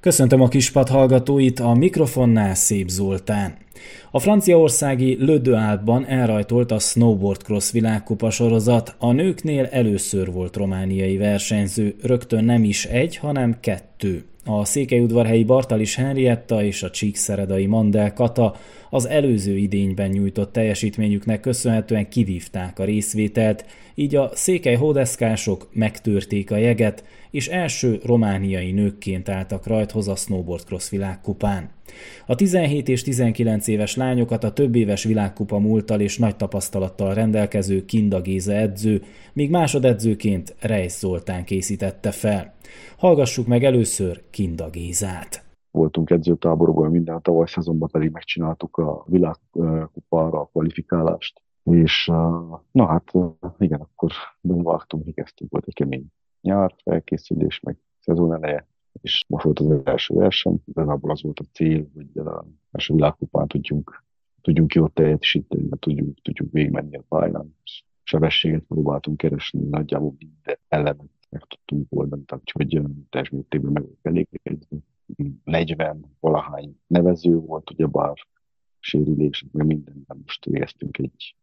Köszöntöm a kispad hallgatóit, a mikrofonnál Szép Zoltán. A franciaországi Le Deux Alpes-ban elrajtolt a snowboard cross világkupa sorozat. A nőknél először volt romániai versenyző, rögtön nem is egy, hanem kettő. A székelyudvarhelyi Bartalis Henrietta és a csíkszeredai Mandel Kata az előző idényben nyújtott teljesítményüknek köszönhetően kivívták a részvételt, így a székely hódeszkások megtörték a jeget, és első romániai nőkként álltak rajthoz a snowboard cross világkupán. A 17 és 19 éves lányokat a többéves világkupa múlttal és nagy tapasztalattal rendelkező Kinda Géza edző, míg másodedzőként Reisz Zoltán készítette fel. Hallgassuk meg először Kinda Gézát. Voltunk edzőtáborokban, minden tavaly szezonban pedig megcsináltuk a világkupára a kvalifikálást. És igen, akkor bevágtunk, kezdtünk, volt egy kemény nyár, felkészülés, meg szezon eleje, és most volt az első verseny, igazából az volt a cél, hogy az első világkupán tudjunk jól teljesíteni, tudjunk végigmenni a pályán. Sebességet próbáltunk keresni, nagyjából minden elemet meg tudtunk oldani, tehát hogy teljes mértékben meg elégedni. 40 valahány nevező volt, ugyebár sérülés, meg mindenben most végeztünk egy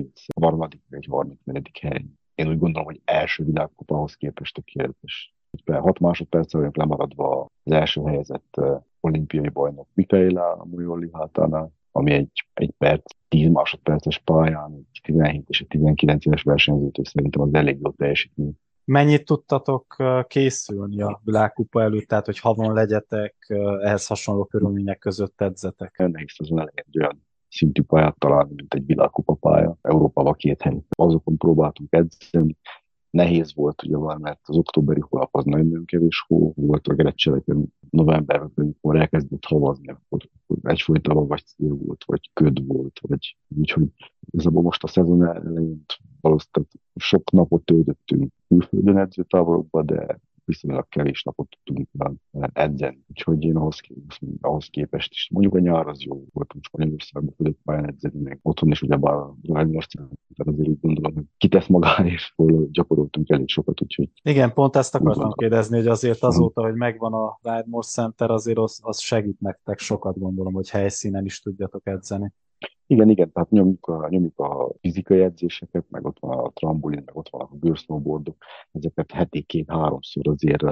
30. egy 34. hely. Én úgy gondolom, hogy első világkupához képest tökéletes. 6 másodperccel vagyok lemaradva az első helyezett olimpiai bajnok Michaela Mujolli hátánál, ami egy perc, 10 másodperces pályán, egy 17 és egy 19 éves versenyzőtől szerintem az elég jó teljesítmény. Mennyit tudtatok készülni a világkupa előtt, tehát hogy havon legyetek, ehhez hasonló körülmények között edzetek? Nehéz azon elég egy olyan szintű pályát találni, mint egy világkupa pálya. Európában 2 hely. Azokon próbáltunk edzeni. Nehéz volt, ugye már, mert az októberi hónap az nagyon kevés hó volt, a gerecseleken novemberben, amikor elkezdett havazni, akkor egyfolytában vagy szél volt, vagy köd volt, úgyhogy igazából most a szezon elején valószínűleg sok napot töltöttünk külföldön edzőtáborokban, de viszonylag kevés napot tudtunk edzeni. Úgyhogy én ahhoz képest is, mondjuk a nyár az jó volt, most Magyarországban tudok pályán edzeni, meg otthon is ugyebár a Magyarországon, tehát azért úgy gondolom, hogy kitesz magáért, hol gyakoroltunk elég sokat, úgyhogy... Igen, pont ezt akartam kérdezni, hogy azért azóta, hogy megvan a Widemore Center, azért az segít nektek sokat, gondolom, hogy helyszínen is tudjatok edzeni. Igen, tehát nyomjuk a fizikai edzéseket, meg ott van a trambolin, meg ott van a bőrsznowboardok, ezeket heti 2-3-szor azért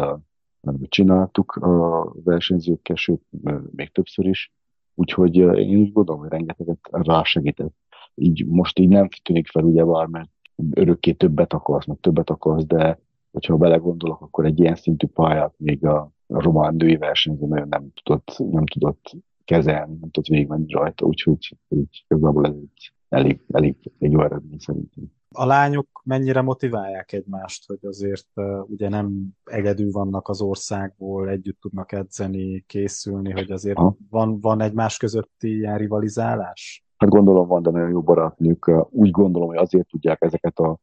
csináltuk a versenyzőkkel, sőt, még többször is. Úgyhogy én úgy gondolom, hogy rengeteget rásegített. Most így nem tűnik fel, ugyebár, mert örökké többet akarsz, de hogyha belegondolok, akkor egy ilyen szintű pályát még a román női versenyző nagyon nem tudott kezelni, nem tudott végigmenni rajta, úgyhogy igazából ez elég egy jó eredmény szerintem. A lányok mennyire motiválják egymást, hogy azért ugye nem egyedül vannak az országból, együtt tudnak edzeni, készülni, hogy azért van egymás közötti ilyen rivalizálás? Hát gondolom van, de nagyon jó barátnők. Úgy gondolom, hogy azért tudják ezeket a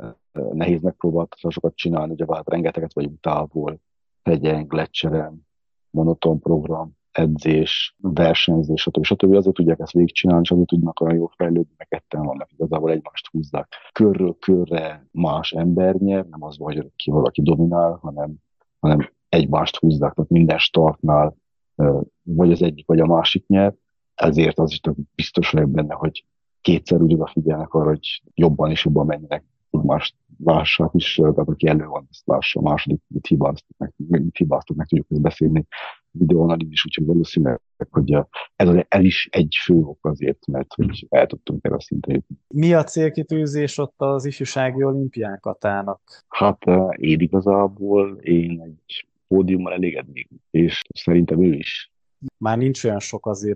nehéz megpróbáltatásokat csinálni, ugye hát rengeteget vagyunk távol, hegyen, gletszeren, monoton program, edzés, versenyzés, stb. Azért tudják ezt végigcsinálni, és azért tudnak olyan jól fejlődni, meg ketten vannak, igazából egymást húzzák. Körről körre más ember nyer, nem az, hogy valaki dominál, hanem egymást húzzák, tehát minden startnál vagy az egyik, vagy a másik nyer, ezért az is biztos vagyok benne, hogy kétszer úgy odafigyelnek arra, hogy jobban és jobban menjenek, egymást lássák is, tehát aki elő van, ezt lássa, a második mit hibáztak, meg tudjuk ezt beszélni videóanalízis, úgyhogy valószínűleg, hogy ez is egy fő ok azért, mert hogy el tudtunk erre a szintre jutni. Mi a célkitűzés ott az ifjúsági olimpián Katának? Hát én igazából egy pódiummal elégednék, és szerintem ő is. Már nincs olyan sok azért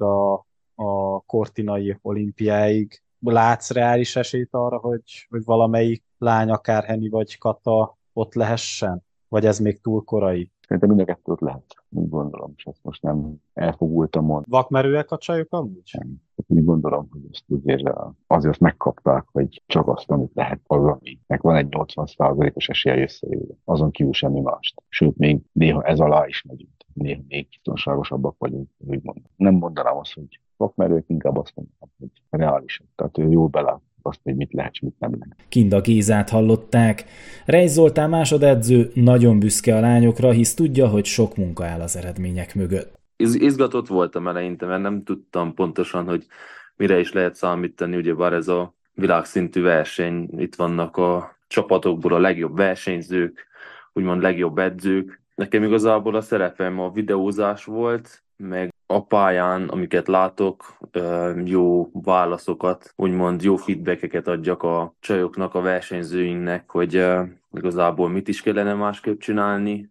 a kortinai olimpiáig. Látsz reális esélyt arra, hogy valamelyik lány, akár Henny vagy Kata ott lehessen? Vagy ez még túl korai? Szerintem mind a kettőt lehet, úgy gondolom, és ezt most nem elfogultam mondani. Vakmerőek a csajok amúgy? Nem. Úgy gondolom, hogy ezt azért megkapták, hogy csak azt, amit lehet, az, aminek van egy 80%-os esélye összejövő. Azon kívül semmi mást. Sőt, még néha ez alá is megyünk. Néha még biztonságosabbak vagyunk, úgy mondom. Nem mondanám azt, hogy vakmerők, inkább azt mondanám, hogy reálisak. Tehát ő jól belát azt, hogy mit lehet, és mit nem lehet. Kinda Gézát hallották. Reis Zoltán másodedző nagyon büszke a lányokra, hisz tudja, hogy sok munka áll az eredmények mögött. Izgatott voltam eleinte, mert nem tudtam pontosan, hogy mire is lehet számítani, ugyebár ez a világszintű verseny, itt vannak a csapatokból a legjobb versenyzők, úgymond legjobb edzők. Nekem igazából a szerepem a videózás volt, meg a pályán, amiket látok, jó válaszokat, úgymond jó feedbackeket adjak a csajoknak, a versenyzőinknek, hogy igazából mit is kellene másképp csinálni,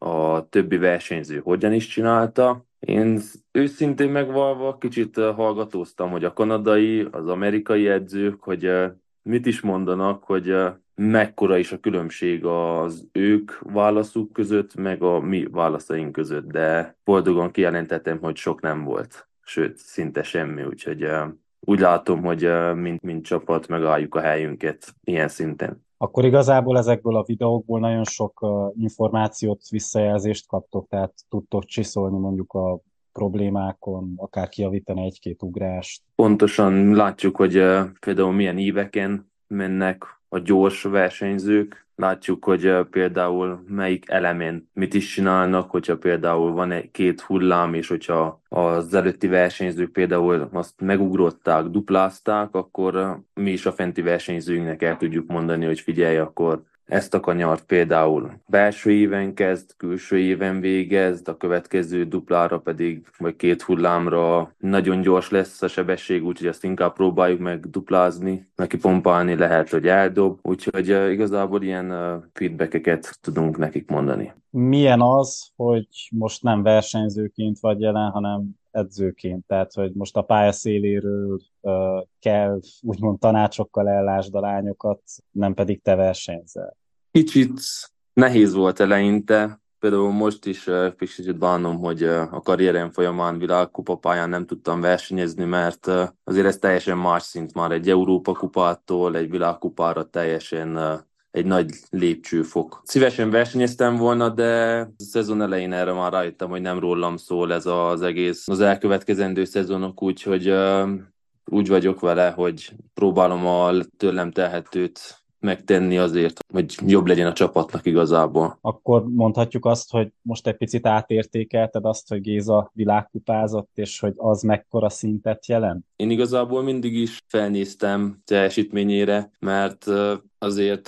a többi versenyző hogyan is csinálta. Én őszintén megvalva kicsit hallgatóztam, hogy a kanadai, az amerikai edzők, hogy mit is mondanak, hogy mekkora is a különbség az ők válaszuk között, meg a mi válaszaink között, de boldogan kijelentettem, hogy sok nem volt, sőt, szinte semmi, úgyhogy úgy látom, hogy mint csapat megálljuk a helyünket ilyen szinten. Akkor igazából ezekből a videókból nagyon sok információt, visszajelzést kaptok, tehát tudtok csiszolni mondjuk a problémákon, akár kijavítani egy-két ugrást. Pontosan látjuk, hogy például milyen éveken mennek a gyors versenyzők, látjuk, hogy például melyik elemen mit is csinálnak, hogyha például van két hullám, és hogyha az előtti versenyzők például azt megugrották, duplázták, akkor mi is a fenti versenyzőinknek el tudjuk mondani, hogy figyelj, akkor ezt a kanyart például belső éven kezd, külső éven végezd, a következő duplára pedig, vagy két hullámra nagyon gyors lesz a sebesség, úgyhogy ezt inkább próbáljuk meg duplázni, neki pompálni lehet, hogy eldob, úgyhogy igazából ilyen feedbackeket tudunk nekik mondani. Milyen az, hogy most nem versenyzőként vagy jelen, hanem edzőként, tehát hogy most a pályaszéléről kell úgymond tanácsokkal ellásd a lányokat, nem pedig te versenyzel. Kicsit nehéz volt eleinte, például most is kicsit bánom, hogy a karrierem folyamán világkupapályán nem tudtam versenyezni, mert azért ez teljesen más szint már egy Európa kupától, egy világkupára teljesen egy nagy lépcsőfok. Szívesen versenyeztem volna, de a szezon elején erre már rájöttem, hogy nem rólam szól ez az egész, az elkövetkezendő szezonok, úgyhogy úgy vagyok vele, hogy próbálom a tőlem telhetőt megtenni azért, hogy jobb legyen a csapatnak igazából. Akkor mondhatjuk azt, hogy most egy picit átértékelted azt, hogy Géza világkupázott, és hogy az mekkora szintet jelent? Én igazából mindig is felnéztem teljesítményére, mert azért,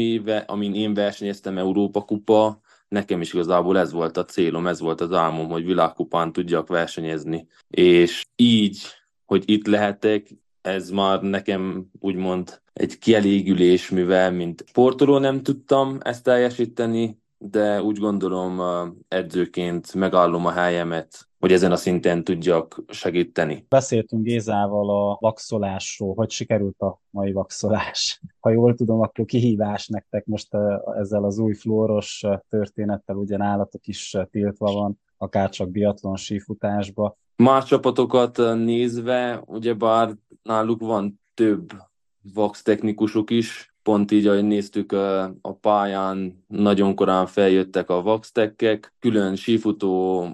amin én versenyeztem Európa kupa, nekem is igazából ez volt a célom, ez volt az álmom, hogy világkupán tudjak versenyezni. És így, hogy itt lehetek, ez már nekem úgymond egy kielégülés, mivel mint sportoló nem tudtam ezt teljesíteni, de úgy gondolom edzőként megállom a helyemet, hogy ezen a szinten tudjak segíteni. Beszéltünk Gézával a vakszolásról, hogy sikerült a mai vakszolás. Ha jól tudom, akkor kihívás nektek most ezzel az új fluoros történettel, ugye nálatok is tiltva van, akár csak biatlon sífutásba. Más csapatokat nézve, ugyebár náluk van több vax technikusok is, pont így, ahogy néztük a pályán, nagyon korán feljöttek a vax techek, külön sífutó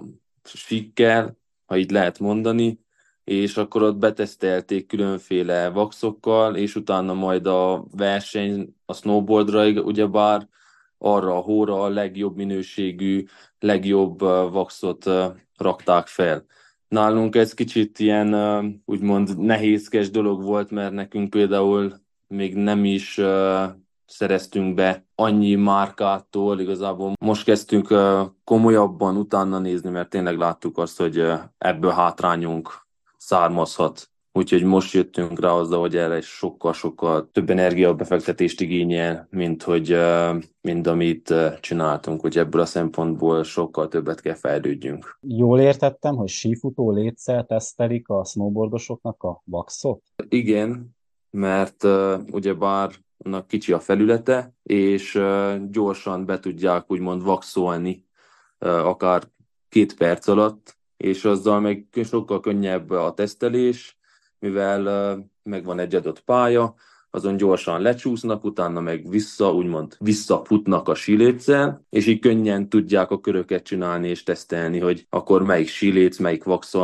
sikkel, ha így lehet mondani, és akkor ott betesztelték különféle vaxokkal, és utána majd a verseny, a snowboardra, ugyebár arra a hóra a legjobb minőségű, legjobb vaxot rakták fel. Nálunk ez kicsit ilyen úgymond nehézkes dolog volt, mert nekünk például még nem is szereztünk be annyi márkától, igazából most kezdtünk komolyabban utána nézni, mert tényleg láttuk azt, hogy ebből hátrányunk származhat. Úgyhogy most jöttünk rá azzal, hogy erre sokkal-sokkal több energiabefektetést igényel, mint amit csináltunk, hogy ebből a szempontból sokkal többet kell fejlődjünk. Jól értettem, hogy sífutó létszel tesztelik a snowboardosoknak a vaxot? Igen, mert ugyebár annak kicsi a felülete, és gyorsan be tudják úgymond vaxolni akár 2 perc alatt, és azzal meg sokkal könnyebb a tesztelés, mivel megvan egy adott pálya, azon gyorsan lecsúsznak, utána meg úgymond visszafutnak a síléccel, és így könnyen tudják a köröket csinálni és tesztelni, hogy akkor melyik síléc, melyik vaxol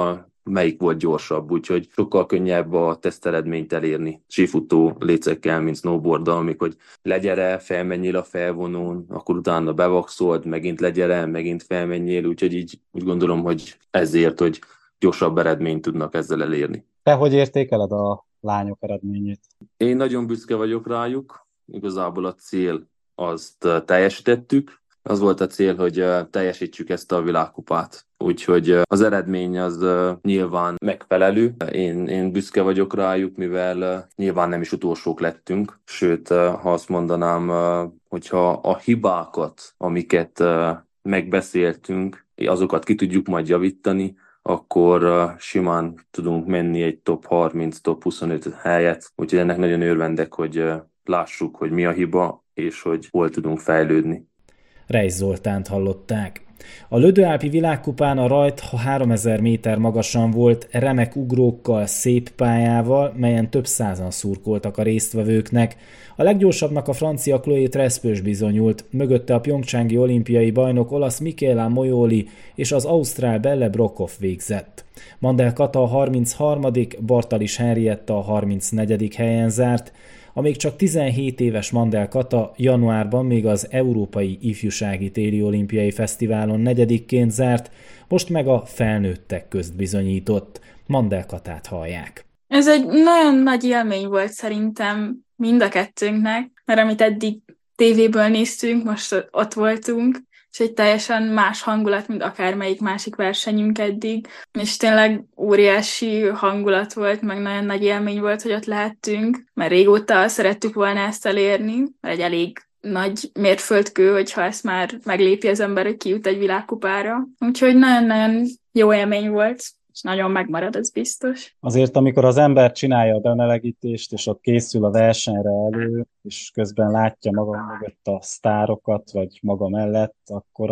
melyik volt gyorsabb, úgyhogy sokkal könnyebb a teszteredményt elérni sífutó lécekkel, mint snowboarddal, amikor legyere, felmenjél a felvonón, akkor utána bevaxold, megint legyere, megint felmenjél, úgyhogy így úgy gondolom, hogy ezért, hogy gyorsabb eredményt tudnak ezzel elérni. Te hogy értékeled a lányok eredményét? Én nagyon büszke vagyok rájuk, igazából a cél azt teljesítettük. Az volt a cél, hogy teljesítsük ezt a világkupát. Úgyhogy az eredmény az nyilván megfelelő. Én büszke vagyok rájuk, mivel nyilván nem is utolsók lettünk. Sőt, ha azt mondanám, hogyha a hibákat, amiket megbeszéltünk, azokat ki tudjuk majd javítani, akkor simán tudunk menni egy top 30, top 25 helyet. Úgyhogy ennek nagyon örvendek, hogy lássuk, hogy mi a hiba, és hogy hol tudunk fejlődni. Reisz Zoltánt hallották. A Lödöálpi világkupán a rajt 3000 méter magasan volt, remek ugrókkal, szép pályával, melyen több százan szurkoltak a résztvevőknek. A leggyorsabbnak a francia Chloé Trespeux bizonyult, mögötte a pjongcsangi olimpiai bajnok olasz Michela Moioli és az ausztrál Belle Brockhoff végzett. Mandel Kata a 33., Bartalis Henrietta a 34. helyen zárt, a még csak 17 éves Mandel Kata januárban még az Európai Ifjúsági Téli Olimpiai Fesztiválon 4-ként zárt, most meg a felnőttek közt bizonyított. Mandel Katát hallják. Ez egy nagyon nagy élmény volt szerintem mind a kettőnknek, mert amit eddig tévéből néztünk, most ott voltunk, és egy teljesen más hangulat, mint akármelyik másik versenyünk eddig, és tényleg óriási hangulat volt, meg nagyon nagy élmény volt, hogy ott lehettünk, mert régóta szerettük volna ezt elérni, mert egy elég nagy mérföldkő, hogyha ezt már meglépi az ember, hogy kijut egy világkupára. Úgyhogy nagyon-nagyon jó élmény volt, és nagyon megmarad, ez biztos. Azért, amikor az ember csinálja a bemelegítést, és ott készül a versenyre elő, és közben látja maga mögött a sztárokat, vagy maga mellett, akkor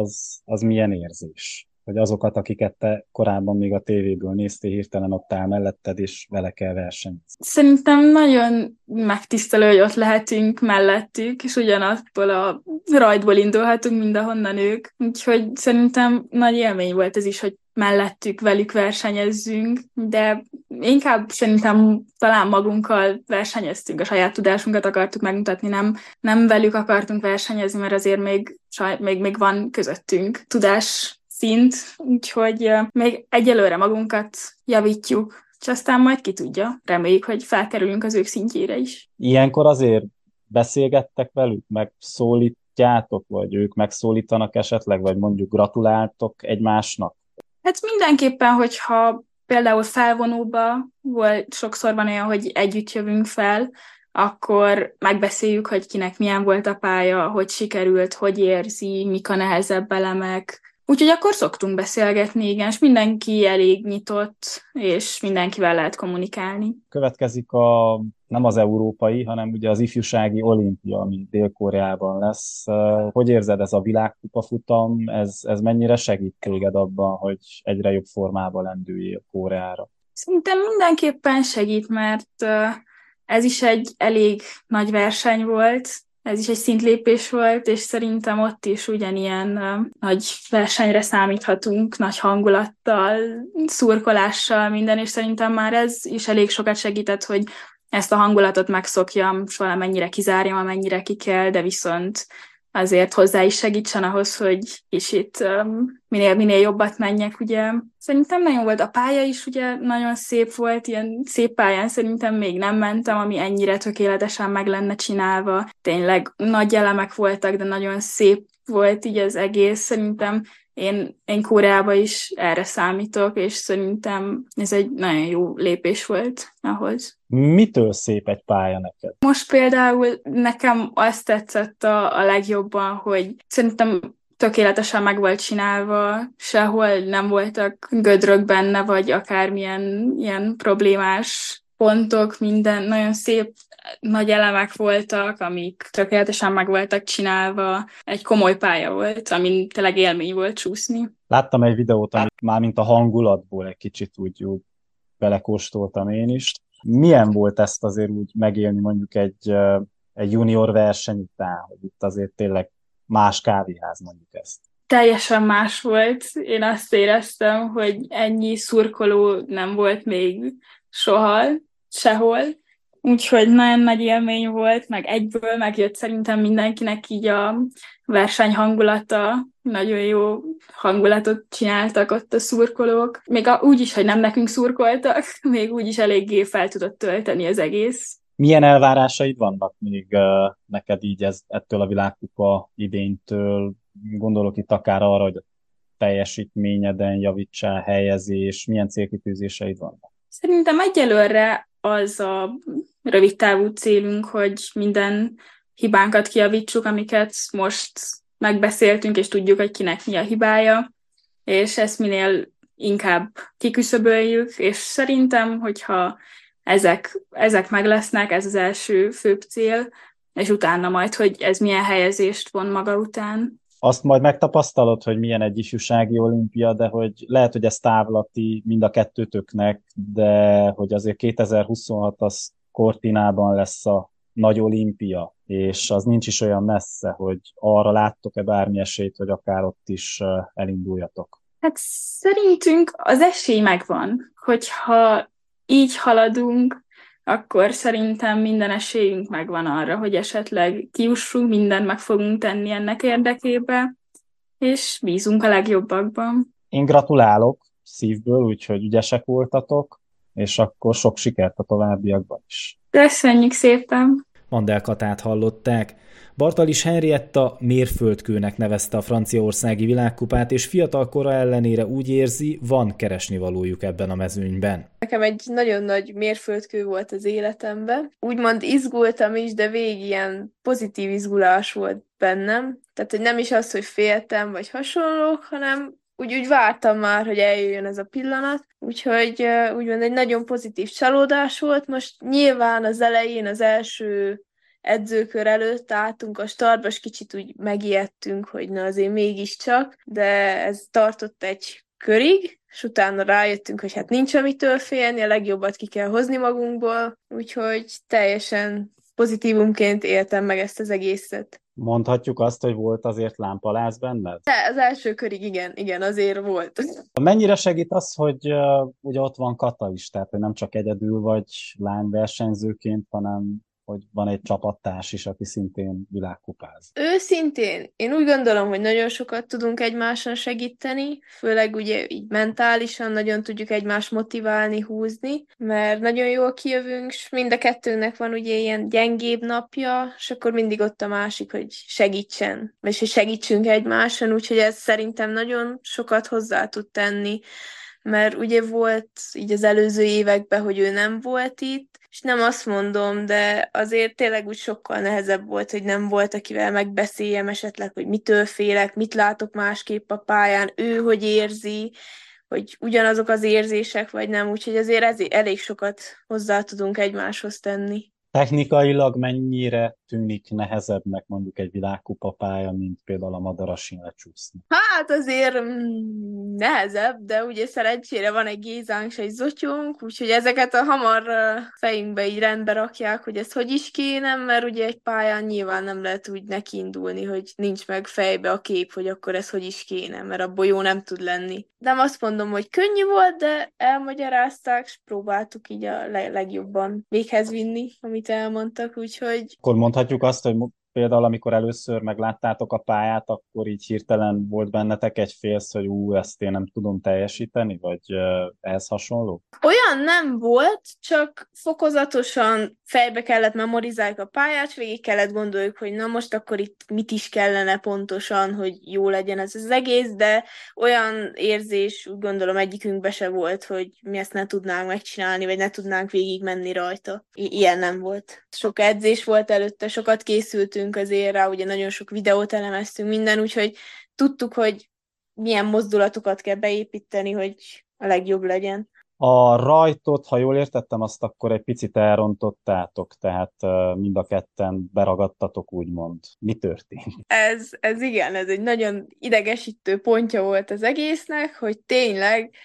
az milyen érzés? Hogy azokat, akiket te korábban még a tévéből néztél, hirtelen ott áll melletted, és vele kell versenyezni. Szerintem nagyon megtisztelő, hogy ott lehetünk mellettük, és ugyanabból a rajtból indulhatunk, mindahonnan ők. Úgyhogy szerintem nagy élmény volt ez is, hogy mellettük, velük versenyezzünk, de inkább szerintem talán magunkkal versenyeztünk, a saját tudásunkat akartuk megmutatni, nem velük akartunk versenyezni, mert azért még van közöttünk tudás szint, úgyhogy még egyelőre magunkat javítjuk, és aztán majd ki tudja. Reméljük, hogy felkerülünk az ők szintjére is. Ilyenkor azért beszélgettek velük, megszólítjátok, vagy ők megszólítanak esetleg, vagy mondjuk gratuláltok egymásnak? Hát mindenképpen, hogyha például felvonóba volt, sokszor van olyan, hogy együtt jövünk fel, akkor megbeszéljük, hogy kinek milyen volt a pálya, hogy sikerült, hogy érzi, mik a nehezebb elemek. Úgyhogy akkor szoktunk beszélgetni, igen, és mindenki elég nyitott, és mindenkivel lehet kommunikálni. Következik nem az európai, hanem ugye az ifjúsági olimpia, ami Dél-Koreában lesz. Hogy érzed, ez a világkupa futam, ez mennyire segít téged abban, hogy egyre jobb formában lendüljél Koreára? Szerintem mindenképpen segít, mert ez is egy elég nagy verseny volt, ez is egy szintlépés volt, és szerintem ott is ugyanilyen nagy versenyre számíthatunk, nagy hangulattal, szurkolással, minden, és szerintem már ez is elég sokat segített, hogy ezt a hangulatot megszokjam, és valamennyire kizárjam, amennyire ki kell, de viszont azért hozzá is segítsen ahhoz, hogy kicsit minél jobbat menjek, ugye. Szerintem nagyon volt a pálya is, ugye nagyon szép volt, ilyen szép pályán szerintem még nem mentem, ami ennyire tökéletesen meg lenne csinálva. Tényleg nagy elemek voltak, de nagyon szép volt így az egész. Szerintem én Koreába is erre számítok, és szerintem ez egy nagyon jó lépés volt ahhoz. Mitől szép egy pálya neked? Most például nekem azt tetszett a legjobban, hogy szerintem tökéletesen meg volt csinálva, sehol nem voltak gödrök benne, vagy akármilyen ilyen problémás pontok, minden nagyon szép nagy elemek voltak, amik tökéletesen meg voltak csinálva. Egy komoly pálya volt, amin tényleg élmény volt csúszni. Láttam egy videót, amit már mint a hangulatból egy kicsit úgy belekóstoltam én is. Milyen volt ezt azért úgy megélni mondjuk egy junior verseny után, hogy itt azért tényleg más kávéház mondjuk ezt? teljesen más volt. Én azt éreztem, hogy ennyi szurkoló nem volt még soha, sehol. Úgyhogy nagyon nagy élmény volt, meg egyből megjött szerintem mindenkinek így a verseny hangulata. Nagyon jó hangulatot csináltak ott a szurkolók. Még úgy is, hogy nem nekünk szurkoltak, még úgy is eléggé fel tudott tölteni az egész. Milyen elvárásaid vannak még neked így ettől a világkupa idénytől? Gondolok itt akár arra, hogy a teljesítményeden javítsál, helyezés, milyen célkitűzéseid vannak? Szerintem egyelőre az a rövid távú célunk, hogy minden hibánkat kijavítsuk, amiket most megbeszéltünk, és tudjuk, hogy kinek mi a hibája, és ezt minél inkább kiküszöböljük, és szerintem, hogyha ezek meg lesznek, ez az első főbb cél, és utána majd, hogy ez milyen helyezést von maga után. Azt majd megtapasztalod, hogy milyen egy ifjúsági olimpia, de hogy lehet, hogy ez távlati mind a kettőtöknek, de hogy azért 2026 az Cortinában lesz a nagy olimpia, és az nincs is olyan messze, hogy arra láttok-e bármi esélyt, hogy akár ott is elinduljatok? Hát szerintünk az esély megvan, hogyha így haladunk, akkor szerintem minden esélyünk megvan arra, hogy esetleg kiussunk, mindent meg fogunk tenni ennek érdekébe, és bízunk a legjobbakban. Én gratulálok szívből, úgyhogy ügyesek voltatok, és akkor sok sikert a továbbiakban is. Köszönjük szépen! Mandel Katát hallották. Bartalis Henrietta mérföldkőnek nevezte a franciaországi világkupát, és fiatal kora ellenére úgy érzi, van keresnivalójuk ebben a mezőnyben. Nekem egy nagyon nagy mérföldkő volt az életemben. Úgymond izgultam is, de végig ilyen pozitív izgulás volt bennem. Tehát, hogy nem is az, hogy féltem, vagy hasonlók, hanem úgy vártam már, hogy eljöjjön ez a pillanat. Úgyhogy úgymond egy nagyon pozitív csalódás volt. Most nyilván az elején, az első edzőkör előtt álltunk a startba, és kicsit úgy megijedtünk, hogy na azért mégiscsak, de ez tartott egy körig, és utána rájöttünk, hogy hát nincs amitől félni, a legjobbat ki kell hozni magunkból, úgyhogy teljesen pozitívumként éltem meg ezt az egészet. Mondhatjuk azt, hogy volt azért lámpaláz benned? De az első körig igen, azért volt. Mennyire segít az, hogy ugye ott van Kata is, tehát hogy nem csak egyedül vagy lányversenyzőként, hanem hogy van egy csapattárs is, aki szintén világkupáz. Őszintén, én úgy gondolom, hogy nagyon sokat tudunk egymáson segíteni, főleg ugye így mentálisan nagyon tudjuk egymást motiválni, húzni, mert nagyon jól kijövünk, és mind a kettőnek van ugye ilyen gyengébb napja, és akkor mindig ott a másik, hogy segítsen, és hogy segítsünk egymáson, úgyhogy ez szerintem nagyon sokat hozzá tud tenni, mert ugye volt így az előző években, hogy ő nem volt itt, és nem azt mondom, de azért tényleg úgy sokkal nehezebb volt, hogy nem volt, akivel megbeszéljem esetleg, hogy mitől félek, mit látok másképp a pályán, ő hogy érzi, hogy ugyanazok az érzések, vagy nem, úgyhogy azért elég sokat hozzá tudunk egymáshoz tenni. Technikailag mennyire tűnik nehezebbnek mondjuk egy világkupa pálya, mint például a Madarasin lecsúszni? Hát azért nehezebb, de ugye szerencsére van egy Gézánk és egy Zotyónk, úgyhogy ezeket a hamar fejünkbe így rendbe rakják, hogy ez hogy is kéne, mert ugye egy pályán nyilván nem lehet úgy nekiindulni, hogy nincs meg fejbe a kép, hogy akkor ez hogy is kéne, mert abból jó nem tud lenni. Nem azt mondom, hogy könnyű volt, de elmagyarázták, és próbáltuk így a legjobban véghez vinni, amit elmondtak, úgyhogy... Akkor mondhatjuk azt, hogy például amikor először megláttátok a pályát, akkor így hirtelen volt bennetek egy félsz, hogy ezt én nem tudom teljesíteni, vagy ehhez hasonló? Olyan nem volt, csak fokozatosan fejbe kellett memorizálni a pályát, és végig kellett gondoljuk, hogy na most akkor itt mit is kellene pontosan, hogy jó legyen ez az egész, de olyan érzés, úgy gondolom egyikünkbe se volt, hogy mi ezt ne tudnánk megcsinálni, vagy ne tudnánk végig menni rajta. Ilyen nem volt. Sok edzés volt előtte, sokat készültünk azért rá, ugye nagyon sok videót elemeztünk, minden, úgyhogy tudtuk, hogy milyen mozdulatokat kell beépíteni, hogy a legjobb legyen. A rajtot, ha jól értettem, azt akkor egy picit elrontottátok, tehát mind a ketten beragadtatok, úgymond. Mi történt? Ez igen, ez egy nagyon idegesítő pontja volt az egésznek, hogy tényleg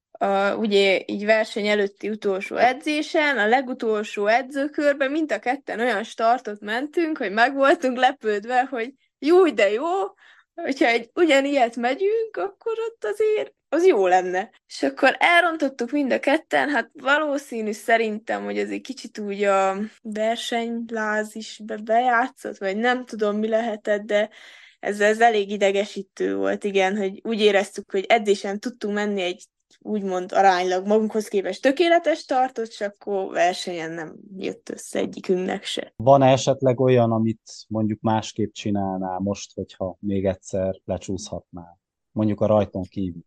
ugye így verseny előtti utolsó edzésen, a legutolsó edzőkörben mind a ketten olyan startot mentünk, hogy meg voltunk lepődve, hogy jó, de jó, hogyha egy ugyanilyet megyünk, akkor ott azért az jó lenne. És akkor elrontottuk mind a ketten, hát valószínű szerintem, hogy ez egy kicsit úgy a versenyláz is bejátszott, vagy nem tudom, mi lehetett, de ez elég idegesítő volt, igen, hogy úgy éreztük, hogy edzésen tudtunk menni egy úgymond aránylag magunkhoz képest tökéletes tartott, és akkor versenyen nem jött össze egyikünknek se. Van-e esetleg olyan, amit mondjuk másképp csinálnál most, hogyha még egyszer lecsúszhatnál? Mondjuk a rajton kívül.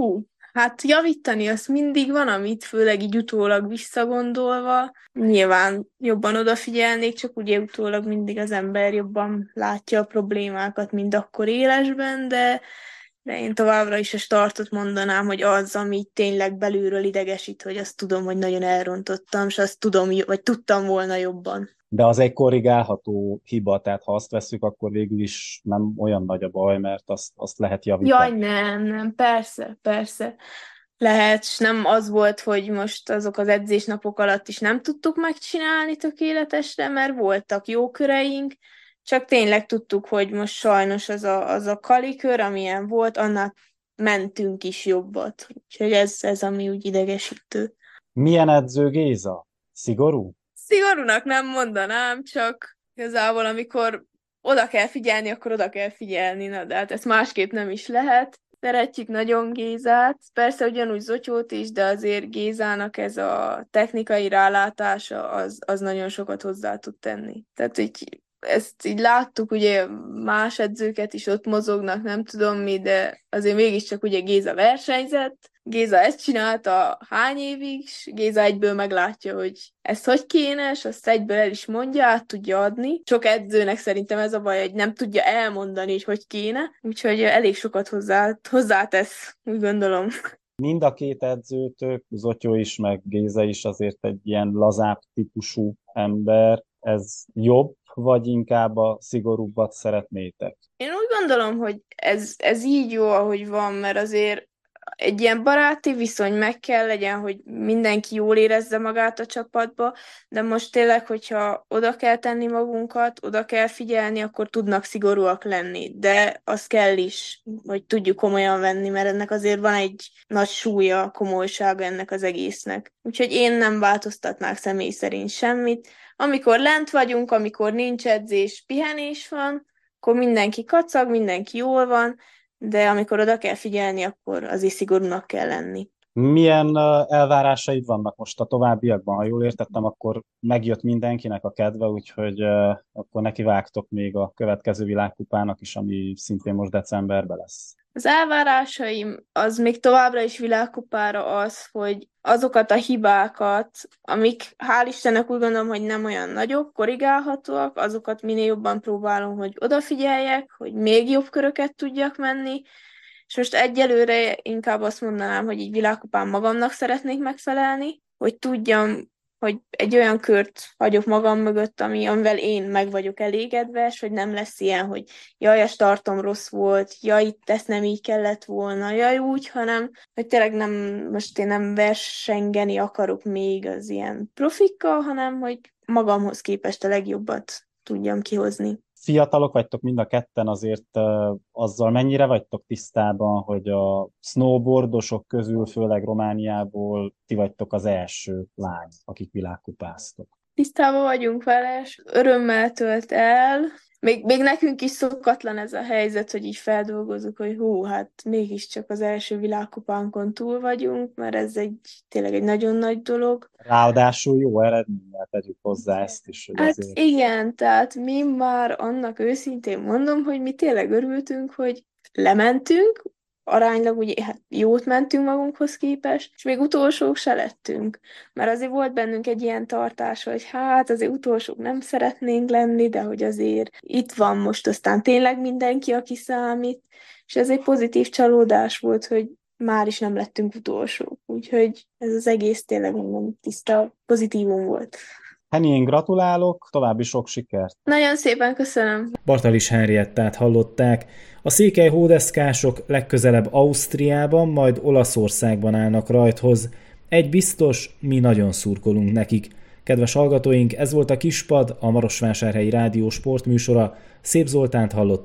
Hát javítani az mindig van, amit főleg így utólag visszagondolva. Nyilván jobban odafigyelnék, csak ugye utólag mindig az ember jobban látja a problémákat, mint akkor élesben, de én továbbra is a startot mondanám, hogy az, ami tényleg belülről idegesít, hogy azt tudom, hogy nagyon elrontottam, és azt tudom, vagy tudtam volna jobban. De az egy korrigálható hiba, tehát ha azt vesszük, akkor végül is nem olyan nagy a baj, mert azt lehet javítani. Jaj, nem, persze. Lehet, és nem az volt, hogy most azok az edzésnapok alatt is nem tudtuk megcsinálni tökéletesre, mert voltak jó köreink, csak tényleg tudtuk, hogy most sajnos az a kalikör, amilyen volt, annak mentünk is jobbat. Úgyhogy ez ami úgy idegesítő. Milyen edző Géza? Szigorú? Szigorúnak nem mondanám, csak igazából amikor oda kell figyelni, akkor oda kell figyelni, na de hát ezt másképp nem is lehet. Szeretjük nagyon Gézát, persze ugyanúgy Zotyót is, de azért Gézának ez a technikai rálátása az nagyon sokat hozzá tud tenni. Tehát így ezt így láttuk, ugye más edzőket is ott mozognak, nem tudom mi, de azért mégiscsak ugye Géza versenyzett, Géza ezt csinálta hány évig, és Géza egyből meglátja, hogy ezt hogy kéne, és azt egyből el is mondja, át tudja adni. Sok edzőnek szerintem ez a baj, hogy nem tudja elmondani, hogy kéne, úgyhogy elég sokat hozzátesz, úgy gondolom. Mind a két edzőtök, Zotyó is, meg Géza is azért egy ilyen lazább típusú ember. Ez jobb, vagy inkább a szigorúbbat szeretnétek? Én úgy gondolom, hogy ez így jó, ahogy van, mert azért egy ilyen baráti viszony meg kell legyen, hogy mindenki jól érezze magát a csapatba, de most tényleg, hogyha oda kell tenni magunkat, oda kell figyelni, akkor tudnak szigorúak lenni, de az kell is, hogy tudjuk komolyan venni, mert ennek azért van egy nagy súlya, komolysága ennek az egésznek. Úgyhogy én nem változtatnák személy szerint semmit. Amikor lent vagyunk, amikor nincs edzés, pihenés van, akkor mindenki kacag, mindenki jól van, de amikor oda kell figyelni, akkor azért szigorúnak kell lenni. Milyen elvárásaid vannak most a továbbiakban? Ha jól értettem, akkor megjött mindenkinek a kedve, úgyhogy akkor nekivágtok még a következő világkupának is, ami szintén most decemberben lesz. Az elvárásaim az még továbbra is világkupára az, hogy azokat a hibákat, amik hál' Istennek úgy gondolom, hogy nem olyan nagyok, korrigálhatóak, azokat minél jobban próbálom, hogy odafigyeljek, hogy még jobb köröket tudjak menni, és most egyelőre inkább azt mondanám, hogy így világkupán magamnak szeretnék megfelelni, hogy tudjam, hogy egy olyan kört hagyok magam mögött, amivel én meg vagyok elégedve, és hogy nem lesz ilyen, hogy jaj, a startom rossz volt, jaj, itt ezt nem így kellett volna, jaj, úgy, hanem hogy tényleg most én nem versengeni akarok még az ilyen profikkal, hanem hogy magamhoz képest a legjobbat tudjam kihozni. Fiatalok vagytok mind a ketten, azért azzal mennyire vagytok tisztában, hogy a snowboardosok közül, főleg Romániából ti vagytok az első lány, akik világkupáztok? Tisztában vagyunk vele, és örömmel tölt el. Még nekünk is szokatlan ez a helyzet, hogy így feldolgozzuk, hogy hát mégiscsak az első világkupánkon túl vagyunk, mert ez tényleg egy nagyon nagy dolog. Ráadásul jó eredménnyel tegyük hozzá ezt is. Hogy hát azért... igen, tehát mi már annak őszintén mondom, hogy mi tényleg örültünk, hogy lementünk, aránylag ugye hát jót mentünk magunkhoz képest, és még utolsók se lettünk. Mert azért volt bennünk egy ilyen tartás, hogy hát azért utolsók nem szeretnénk lenni, de hogy azért itt van most aztán tényleg mindenki, aki számít, és ez egy pozitív csalódás volt, hogy már is nem lettünk utolsók. Úgyhogy ez az egész tényleg mondom, tiszta pozitívum volt. Henny, én gratulálok, további sok sikert! Nagyon szépen köszönöm! Bartalis Henriettát hallották. A székely hódeszkások legközelebb Ausztriában, majd Olaszországban állnak rajthoz. Egy biztos, mi nagyon szurkolunk nekik. Kedves hallgatóink, ez volt a Kispad, a Marosvásárhelyi Rádió sportműsora. Szép Zoltánt hallották.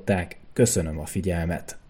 Köszönöm a figyelmet!